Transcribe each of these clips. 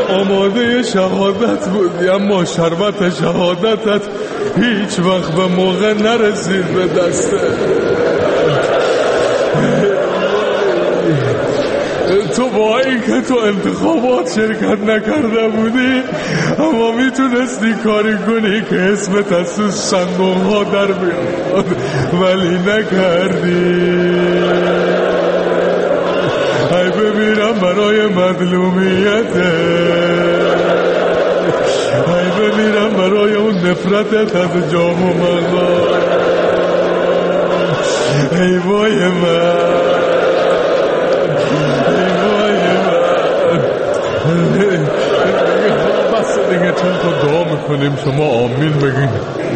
آماده شهادت بودی، اما شربت شهادتت هیچ وقت به موقع نرسید به دسته. تو با اینکه تو انتخابات شرکت نکرده بودی، اما میتونستی کاری کنی که اسمت از تو صندوق ها در بیاد، ولی نکردی. ای بمیرم برای مظلومیت، ای بمیرم برای اون نفرتت از جام و مقام. ای وای من، بس دیگه چند تا دعا میکنیم، شما آمین بگین.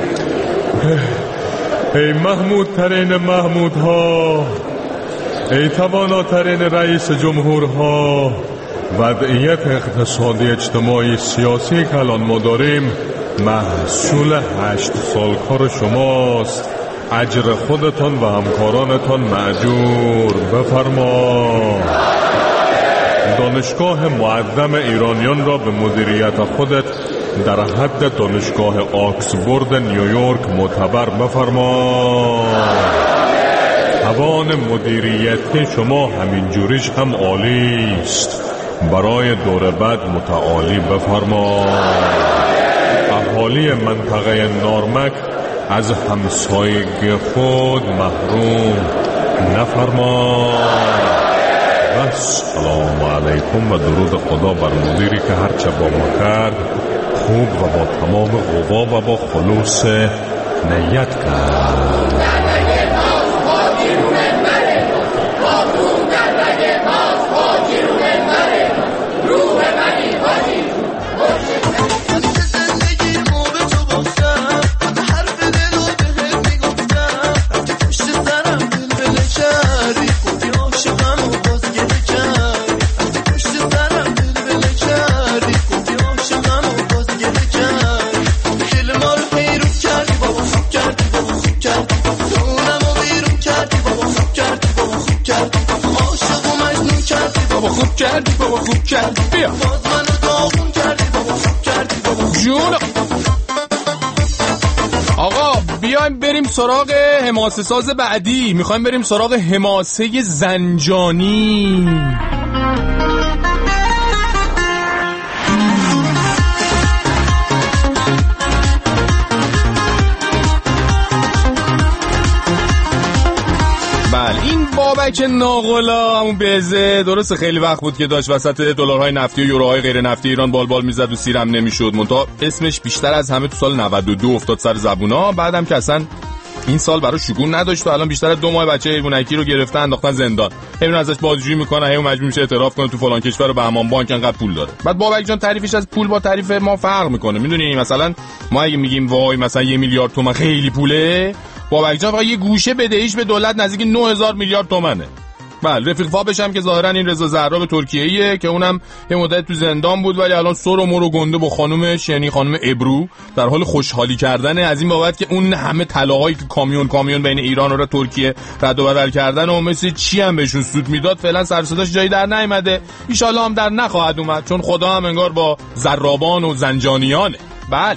ای محمود ترین محمودها، ای تواناترین رئیس جمهورها، وضعیت اقتصادی اجتماعی سیاسی که الان ما داریم محصول 8 سال کار شماست. اجر خودتان و همکارانتان مأجور بفرما. دانشگاه معظم ایرانیان را به مدیریت خودت در حد دانشگاه آکسفورد نیویورک معتبر بفرما. توان مدیریتی شما همین جوریش هم عالی است، برای دور بعد متعالی بفرما. اهالی منطقه نارمک از همسایگی خود محروم نفرما. السلام علیکم و درود خدا بر مدیری که هرچه با ما کرد خوب و با تمام قوا و با خلوص نیت کرد. آقا بیایم بریم سراغ حماسه ساز بعدی. میخوایم بریم سراغ حماسه زنجانی. این بابک ناقلا همون بزه درسته خیلی وقت بود که داشت وسط دلارهای نفتی و یوروهای غیر نفتی ایران بالبال میزد و سیرم نمیشد. منتها اسمش بیشتر از همه تو سال 92 افتاد سر زبونا. بعدم که اصلا این سال برای شگون نداشت و الان بیشتر از 2 ماه بچه حیوانکی رو گرفتن انداختن زندان. همین ازش بازجویی میکنه، همین مجبور میشه اعتراف کنه تو فلان کشور و بهمان بانک انقدر پول داره. بعد بابک جان تعریفش از پول با تعریف ما فرق میکنه. میدونی مثلا ما اگه میگیم وای مثلا 1 میلیارد تومان خیلی پوله، بابک جان فقط یه گوشه بدهیش به دولت نزدیک 9000 میلیارد تومنه. بله رفیق فابش هم که ظاهرا این رضا زهراب ترکیه‌ایه که اونم یه مدت تو زندان بود ولی الان سر و مر و گنده با خانومش یعنی خانم ابرو در حال خوشحالی کردن از این بابت که اون همه طلاهایی که کامیون بین ایران و ترکیه رد و بدل کردن و مثل چی هم بهشون سود میداد فعلا سر صداش جایی در نیامده. ان شاءالله هم در نخواهد اومد چون خدا هم انگار با زرابان و زنجانیانه. بله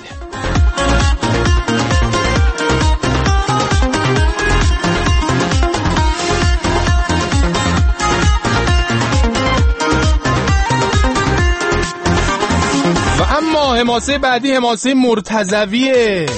حماسه بعدی حماسه مرتضویه.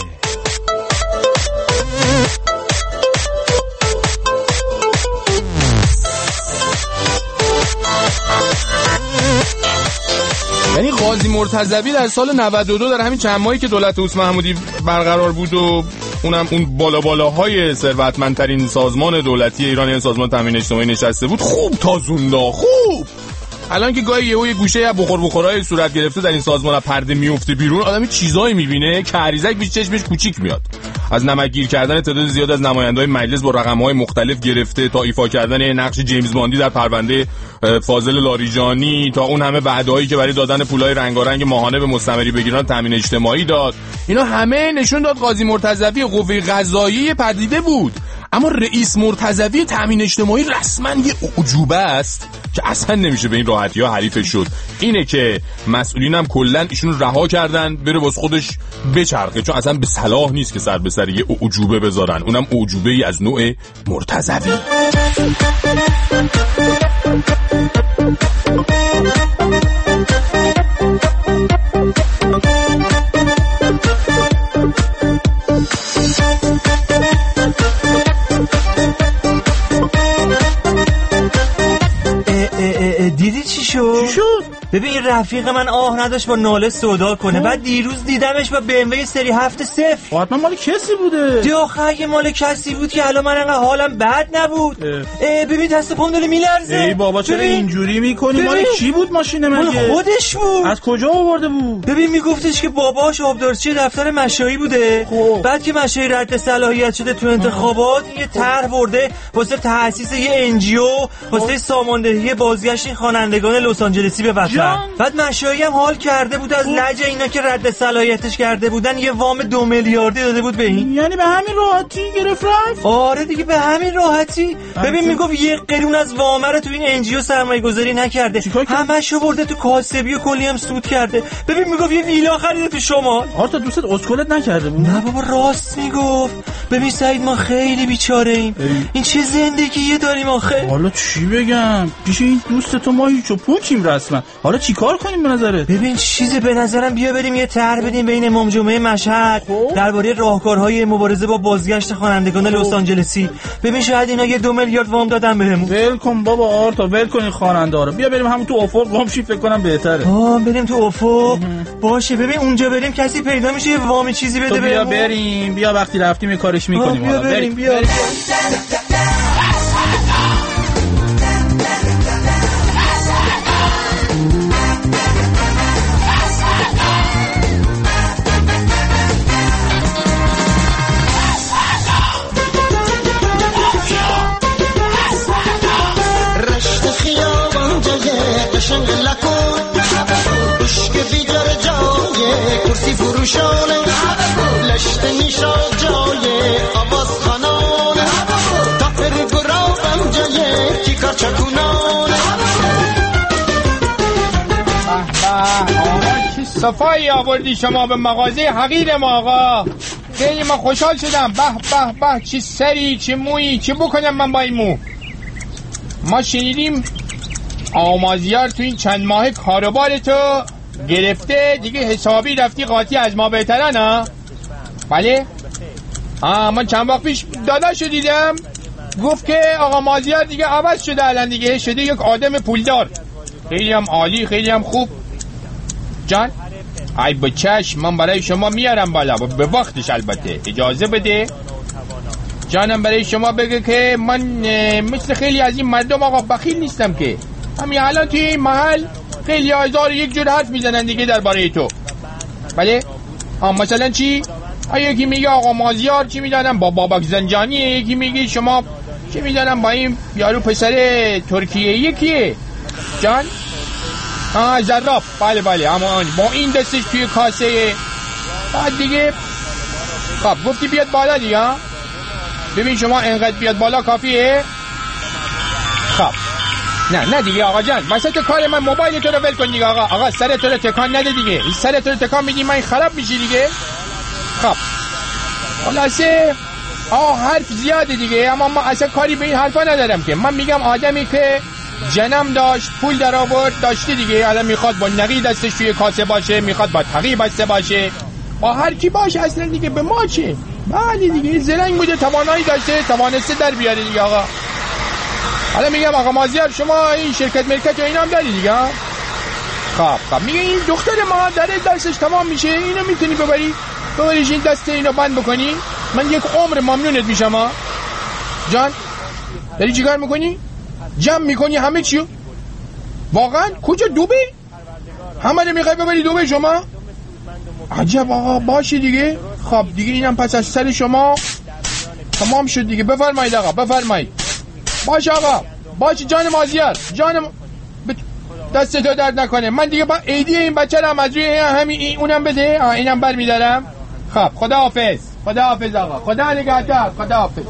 یعنی قاضی مرتضوی در سال 92 در همین چند ماهی که دولت عثمان محمودی برقرار بود و اونم اون بالاهای ثروتمندترین سازمان دولتی ایران یعنی سازمان تامین اجتماعی نشسته بود، خوب تازوندا خوب. الان که گاهی یهو یه گوشه یا بخورای صورت گرفته در این سازمان از پرده میفته بیرون، آدمی چیزایی میبینه که هریزک بیش چشمش کوچیک میاد. از نمکگیر کردن تعداد زیاد از نماینده‌های مجلس با رقم‌های مختلف گرفته تا ایفا کردن نقش جیمز باندی در پرونده فاضل لاریجانی تا اون همه وعده‌هایی که برای دادن پولای رنگارنگ ماهانه به مستمری بگیران تامین اجتماعی داد، اینا همه نشون داد قاضی مرتضوی قوه قضاییه پدیده بود. اما رئیس مرتضوی تامین اجتماعی رسما یه اعجوبه است که اصلا نمیشه به این راحتی ها حریفش شد. اینه که مسئولین هم کلا ایشون رها کردن بره واسه خودش بچرخه، چون اصلا به صلاح نیست که سر به سر یه اعجوبه بذارن، اونم اعجوبه ای از نوع مرتضوی. دیدی چی شد؟ ببین رفیق من آه نداشت با ناله سودا کنه. بعد دیروز دیدمش با BMW سری 7 حتما مال کسی بوده. اگه مال کسی بود که الان من انقدر حالم بد نبود. ببین دست پام داره میلرزه. ای بابا چرا اینجوری میکنی؟ مال کی بود ماشین مگه؟ مال خودش بود. از کجا آورده بود؟ ببین میگفتش که باباش آبدارچی دفتر مشایی بوده. بعد که مشایی رد صلاحیت شده تو انتخابات یه طرح برده واسه تأسیس یه NGO واسه ساماندهی بازگشت خوانندگان لس آنجلسی به وطن. بعد مشایی هم حال کرده بود از لج اینا که رد صلاحیتش کرده بودن یه وام 2 میلیاردی داده بود به این. یعنی به همین راحتی گرفت رفت؟ آره دیگه به همین راحتی. ببین میگفت یه قرون از وام رو تو این NGO سرمایه گذاری نکرده، همشو برده تو کاسبی و کلی هم سود کرده. ببین میگفت یه ویلا خریده تو شمال. آره دوستت اسکلت نکرده بود؟ نه بابا راست میگفت. ببین سعید ما خیلی بیچاره ایم. این چه زندگیه داریم آخه. حالا چی بگم؟ پیش این دوست تو ما هیچو پوچیم رسما. حالا چیکار کنیم به نظرت؟ ببین چیزی به نظرم بیا بریم یه طرح بدیم بین امام جمعه مشهد درباره راهکارهای مبارزه با بازگشت خوانندگان لس آنجلسی. ببین شاید اینا یه 2 میلیارد وام دادن بهمون. ول کن بابا آرتا، ول کن این خواننده رو. بیا بریم همون تو افق وام شی، فکر کنم بهتره. بریم تو افق. باشه ببین اونجا بریم کسی پیدا میشه یه وام چیزی بده بهمون. بیا بریم، بیا وقتی رفتیم یه کارش میکنیم. حالا بریم. کرسی فروشانه لشته میشا جای آواز خانانه تفر گرابم جای کی کار چکونانه. آقا چی صفایی آوردی شما به مغازه حقیر ما آقا. خیلی من خوشحال شدم. به چی سری چی مویی چی بکنم من با این مو. ما شنیدیم آمازیار تو این چند ماه کاروبار تو گرفته دیگه، حسابی رفتی قاطی از ما بهترن ها. بله من چند وقت پیش داداشو دیدم گفت که آقا مازیار دیگه عوض شده، الان دیگه شده یک آدم پولدار. خیلی هم عالی، خیلی هم خوب. جان ای بچش من برای شما میارم بالا به وقتش، البته اجازه بده. جانم برای شما بگه که من مثل خیلی از این مردم آقا بخیل نیستم که. همین الان توی این محل خیلی هزار یک جور حرف میزنن دیگه درباره تو. بله مثلا چی؟ یکی میگه آقا مازیار چی میدانم با بابک زنجانیه، یکی میگه شما چی میدانم با این یارو پسر ترکیه یکیه. جان زراف. بله اما با این دستش توی کاسه. بعد دیگه خب گفتی بیاد بالا دیگه. ببین شما انقدر بیاد بالا کافیه. خب نه دیگه آقا جان وسط کار من موبایل تو رو ول کن دیگه. آقا سر تو رو تکان نده دیگه. سر تو رو تکان میدی من خراب میشی دیگه. خب خلاصه حرف زیاده دیگه، اما من اصلا کاری به این حرفا ندارم که. من میگم آدمی که جنم داشت پول در آورد داشته دیگه، الان میخواد با نقی دستش توی کاسه باشه، میخواد با تقی بسته باشه، با هر کی باشه اصلا دیگه به ما چه. بله دیگه زرنگ بوده، توانایی داشته، توانسته در بیاره دیگه. آقا حالا میگم آقا مازیار شما این شرکت مرکت و اینا هم داری دیگه. خب میگه این دختر ما در درسش تمام میشه، اینو میتونی ببریش این دسته اینو بند بکنی، من یک عمر ممنونت میشم. جان داری چیکار میکنی؟ جمع میکنی همه چیو؟ واقعا کجا دوبه؟ همه رو میخوای ببری دوبه شما؟ عجب آقا باشه دیگه. خب دیگه اینم پس از سر شما تمام شد دیگه. بفرمایید آقا بفرمایید. باشه آقا باشه جان مازیار جان دست تو درد نکنه. من دیگه با ایدی این بچه رو هم از روی همین اونم بده. اینم بر میدارم. خب خدا حافظ. خداحافظ آقا، خدا نگهدار، خداحافظ.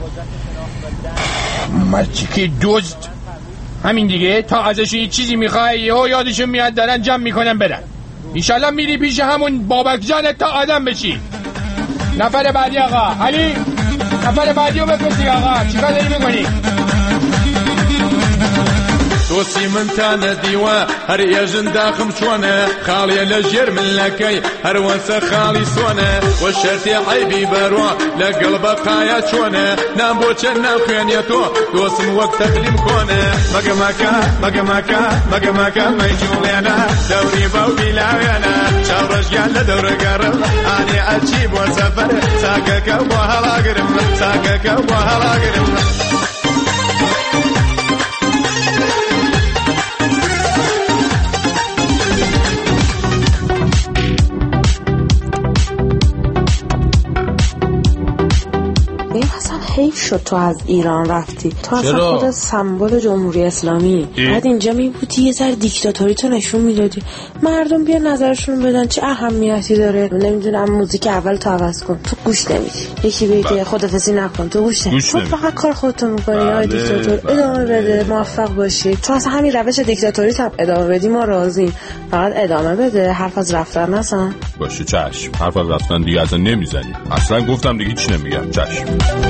مرچی دزد همین دیگه، تا ازش یه چیزی میخوای یادشون میاد دارن جمع میکنن برن. انشالله میری پیش همون بابک جانت تا آدم بشی. نفر بعدی آقا علی، نفر بعدی رو بپرسی آقا چیکار داری میکنی؟ توصي من تانا ديوا هر يجن داخم شوانا خالي لجير من لكي هر وانسا خالي سوانا والشرطي عيبي بروا لقلب قايا شوانا نام بوچن نام خيانيتو دوسم وقت تقليم كونا مقمكا ميجولينا دوري بودي لاوينا شاورش قال لدور قرب اني اجيب وسفر ساكك وهلا قرب حیف شد تو از ایران رفتی. تو اصلا خود سمبل جمهوری اسلامی. بعد اینجا میبودی یه ذره دیکتاتوری تو نشون میدادی، مردم بیا نظرشون بدن چه اهمیتی داره. نمیدونم موزیک اول تو عوض کن، تو گوش نمیدی. یکی بگه خدافظی نکن، تو گوش نمیدی. تو فقط کار خودتو میکنی. آی دیکتاتور ادامه بده، موفق باشی. تو اصلا همین روش دیکتاتوری هم ادامه بدی ما راضیم. فقط ادامه بده، حرف از رفتن نزن. باشه چشم، حرف از رفتن دیگه اصلا نمیزنی. اصلا گفتم دیگه هیچ نمیگم. چشم.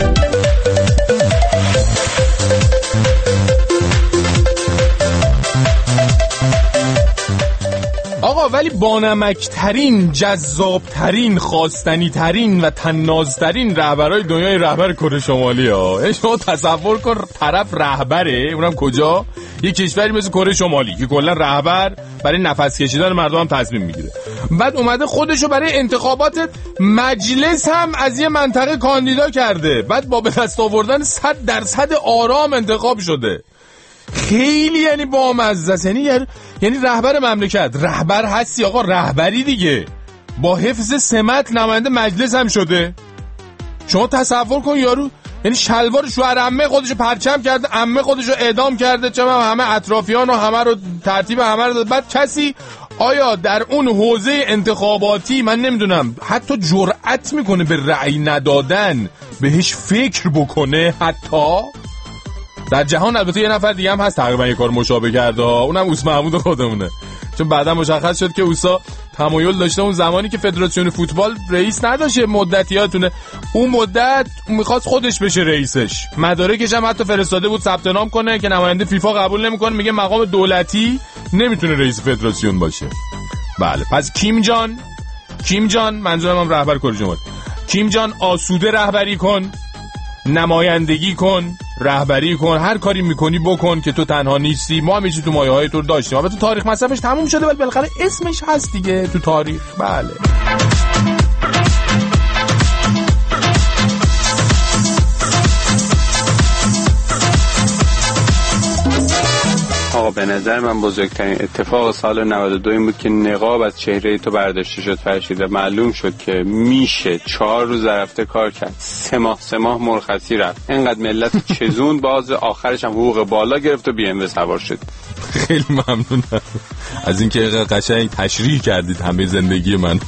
آقا ولی بانمکترین، جذابترین، خواستنیترین و تنازترین رهبرای دنیای رهبر کره شمالی ها. شما تصور کن طرف رهبره، اونم کجا؟ یه کشوری مثل کره شمالی که کلا رهبر برای نفس کشیدن مردم هم تصمیم میگیره. بعد اومده خودشو برای انتخابات مجلس هم از یه منطقه کاندیدا کرده. بعد با به دست آوردن 100% آرام انتخاب شده. خیلی یعنی بامزه است. یعنی رهبر مملکت، رهبر هستی آقا، رهبری دیگه، با حفظ سمت نماینده مجلس هم شده. شما تصور کن یارو یعنی شلوار شوهر عمه خودشو پرچم کرده، عمه خودشو اعدام کرده، چه همه اطرافیان و همه رو ترتیب همه رو داد. بعد کسی آیا در اون حوزه انتخاباتی من نمیدونم حتی جرأت میکنه به رأی ندادن بهش فکر بکنه؟ حتی در جهان البته یه نفر دیگه هم هست تقریبا یه کار مشابه کرده ها، اونم اوس محمود خودمونه. چون بعدا مشخص شد که اوسا تمایل داشته اون زمانی که فدراسیون فوتبال رئیس نداشته مدتیاتونه، اون مدت میخواست خودش بشه رئیسش. مدارکش هم حتی فرستاده بود ثبت نام کنه که نماینده فیفا قبول نمیکنه، میگه مقام دولتی نمیتونه رئیس فدراسیون باشه. بله پس کیم جان منظورم هم رهبر کره شمالی. کیم جان آسوده رهبری کن، نمایندگی کن، رهبری کن، هر کاری میکنی بکن که تو تنها نیستی. ما هم چیزی تو مایه‌های تو داشتیم، البته تاریخ مصرفش تموم شده ولی بالاخره اسمش هست دیگه تو تاریخ. بله آقا به نظر من بزرگترین اتفاق سال 92 این بود که نقاب از چهره تو برداشته شد فرشید. معلوم شد که میشه 4 روز رفته کار کرد، 3 ماه مرخصی رفت، اینقدر ملت چزون باز آخرش هم حقوق بالا گرفت و BMW سوار شد. خیلی ممنونم از اینکه قشنگ تشریح کردید همه زندگی منو.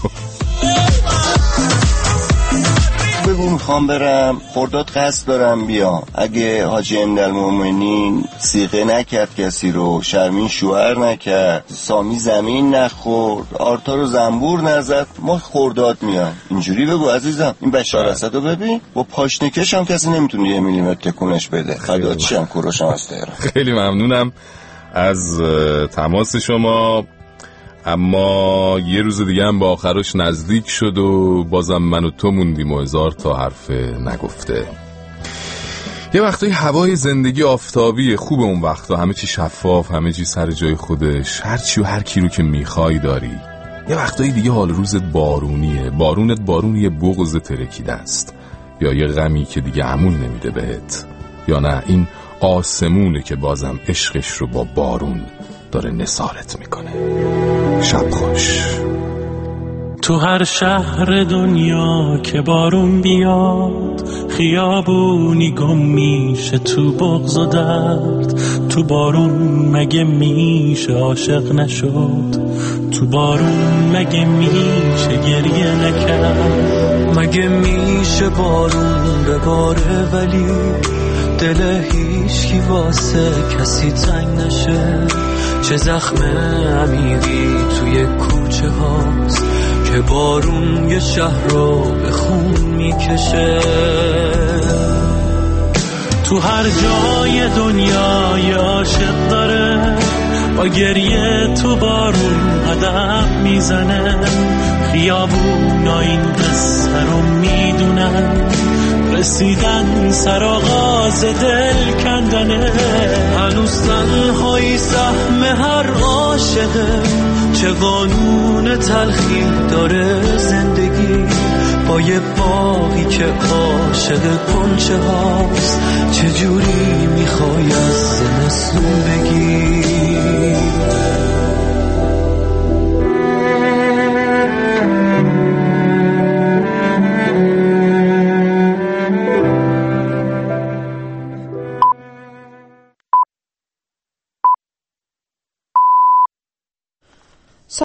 بگو میخوام برم خرداد، قصد دارم بیام. اگه حاجی امیرالمومنین صیغه نکرد کسی رو، شرمین شوهر نکرد، سامی زمین نخورد، آرتا رو زنبور نزد، ما خرداد میام. اینجوری بگو عزیزم. این بشار اسد رو ببین با پاشنکش هم کسی نمیتونه 1 میلیمتر تکونش بده. خدا چی هم کوروش هم از تهران. خیلی ممنونم از تماس شما، اما یه روز دیگه هم با آخرش نزدیک شد و بازم من و تو موندیم و 1000 تا حرف نگفته. یه وقتای هوای زندگی آفتابی خوب، اون وقتا همه چی شفاف، همه چی سر جای خودش، هرچی و هر کی رو که میخوای داری. یه وقتای دیگه حال روزت بارونیه، بارونیه بغض ترکیده است، یا یه غمی که دیگه امون نمیده بهت، یا نه این آسمونه که بازم عشقش رو با بارون داره نثارت میکنه. شب خوش. تو هر شهر دنیا که بارون بیاد خیابونی گم میشه تو بغض و درد. تو بارون مگه میشه عاشق نشد؟ تو بارون مگه میشه گریه نکرد؟ مگه میشه بارون بباره ولی دل هیچکی واسه کسی تنگ نشه؟ چه زخم عمیقی توی کوچه هاست که بارون یه شهر رو به خون میکشه. تو هر جای دنیا یه عاشق داره با گریه تو بارون قدم میزنه. خیابونا این قصه رو میدونن، رسیدن سر آغاز دل کندنه. هنوز تنهایی سهم هر عاشقه، چه قانون تلخی داره زندگی با یه باقی که عاشق کنچه هاست. چجوری میخوای از زمستون بگی؟